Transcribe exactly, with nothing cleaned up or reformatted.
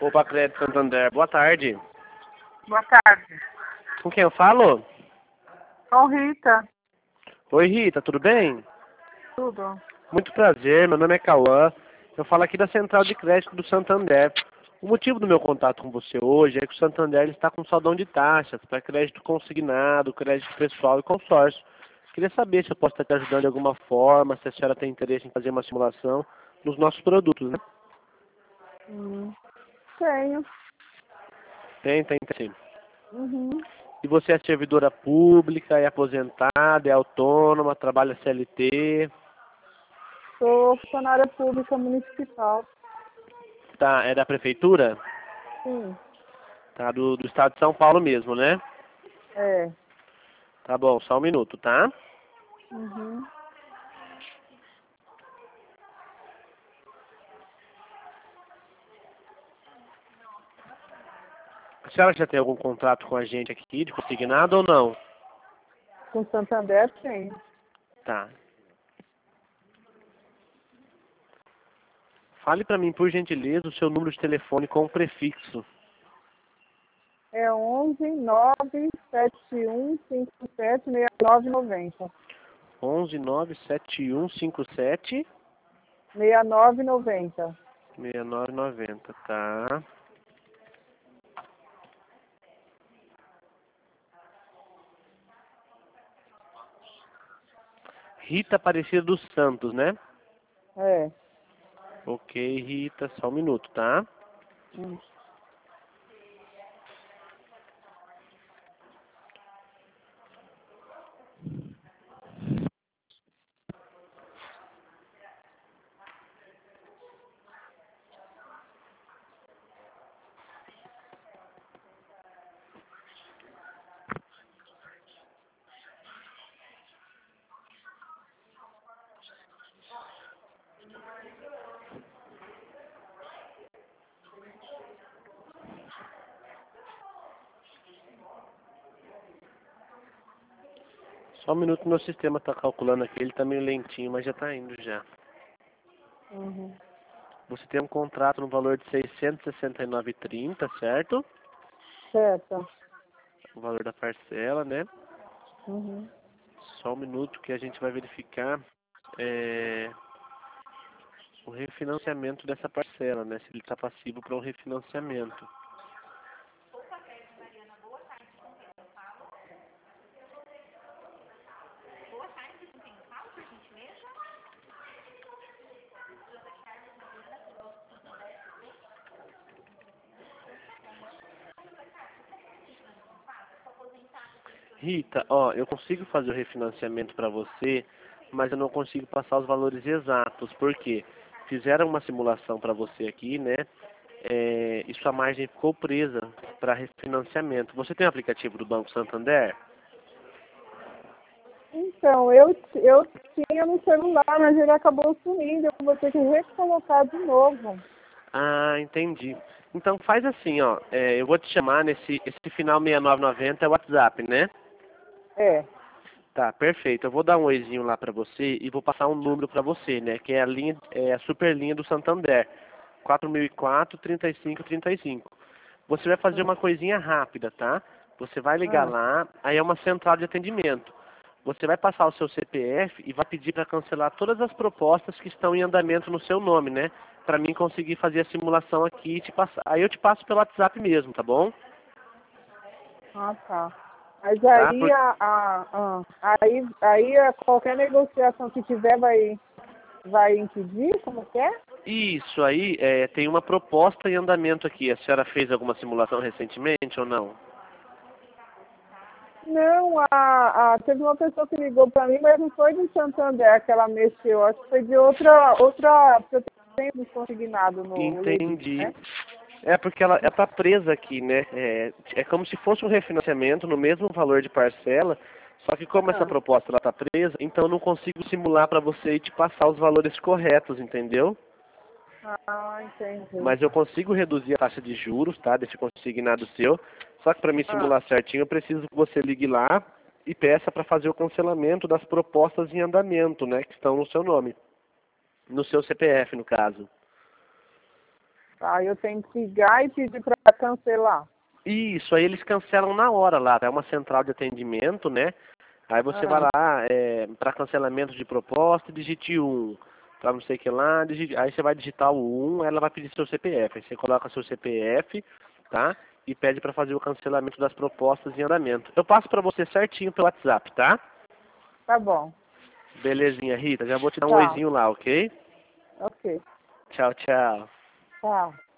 Opa, Crédito Santander, boa tarde. Boa tarde. Com quem eu falo? Com Rita. Oi, Rita, tudo bem? Tudo. Muito prazer, meu nome é Cauã. Eu falo aqui da Central de Crédito do Santander. O motivo do meu contato com você hoje é que o Santander ele está com saldão de taxas para crédito consignado, crédito pessoal e consórcio. Queria saber se eu posso estar te ajudando de alguma forma, se a senhora tem interesse em fazer uma simulação nos nossos produtos, né? Hum. Tenho. Tem, tem, tem. Uhum. E você é servidora pública, é aposentada, é autônoma, trabalha C L T? Sou funcionária pública municipal. Tá, é da prefeitura? Sim. Tá, do, do estado de São Paulo mesmo, né? É. Tá bom, só um minuto, tá? Uhum. A senhora já tem algum contrato com a gente aqui, de consignado ou não? Com Santander tem. Tá. Fale pra mim, por gentileza, o seu número de telefone com o prefixo. É onze nove sete um cinco sete seis nove nove zero. onze nove sete um cinco sete seis nove nove zero. seis nove nove zero, tá? Rita Aparecida dos Santos, né? É. Ok, Rita, só um minuto, tá? Hum. Só um minuto, meu sistema tá calculando aqui, ele tá meio lentinho, mas já tá indo já. Uhum. Você tem um contrato no valor de seiscentos e sessenta e nove reais e trinta centavos, certo? Certo. O valor da parcela, né? Uhum. Só um minuto que a gente vai verificar é, o refinanciamento dessa parcela, né? Se ele está passivo para um refinanciamento. Rita, ó, eu consigo fazer o refinanciamento para você, mas eu não consigo passar os valores exatos. Por quê? Fizeram uma simulação para você aqui, né? É, e sua margem ficou presa para refinanciamento. Você tem o aplicativo do Banco Santander? Então, eu, eu tinha no celular, mas ele acabou sumindo. Eu vou ter que recolocar de novo. Ah, entendi. Então faz assim, ó. É, eu vou te chamar nesse esse final seis nove nove zero é o WhatsApp, né? É. Tá, perfeito. Eu vou dar um oizinho lá pra você e vou passar um número pra você, né? Que é a linha, é a super linha do Santander. quatro mil e quatro, trinta e cinco, trinta e cinco. Você vai fazer Hum. uma coisinha rápida, tá? Você vai ligar Ah, lá, aí é uma central de atendimento. Você vai passar o seu C P F e vai pedir para cancelar todas as propostas que estão em andamento no seu nome, né? Para mim conseguir fazer a simulação aqui e te passar. Aí eu te passo pelo WhatsApp mesmo, tá bom? ah, tá. Mas Tá? aí, Por... a, a, a- aí, aí a qualquer negociação que tiver vai, vai impedir? Como que é? Isso aí, é, tem uma proposta em andamento aqui. A senhora fez alguma simulação recentemente ou não? Não, a, a, teve uma pessoa que ligou para mim, mas não foi do Santander que ela mexeu. Acho que foi de outra, outra, porque eu tenho desconsignado no Ludi, Entendi. né? É porque ela está presa aqui, né? É, é como se fosse um refinanciamento no mesmo valor de parcela, só que como essa Ah, proposta está presa, então eu não consigo simular para você e te passar os valores corretos, entendeu? ah, entendi. Mas eu consigo reduzir a taxa de juros, tá? Desse consignado seu. Só que para me Ah, simular certinho, eu preciso que você ligue lá e peça para fazer o cancelamento das propostas em andamento, né? Que estão no seu nome. No seu C P F, no caso. Aí eu tenho que ligar e pedir para cancelar. Isso, aí eles cancelam na hora lá, é uma central de atendimento, né? Aí você vai Ah, lá, é, para cancelamento de proposta, digite um, para não sei o que lá, digite, aí você vai digitar o um, ela vai pedir seu C P F, aí você coloca seu C P F, tá? E pede para fazer o cancelamento das propostas em andamento. Eu passo para você certinho pelo WhatsApp, tá? tá bom. Belezinha, Rita, já vou te dar um Tchau. oizinho lá, ok? Ok. Tchau, tchau. Tchau.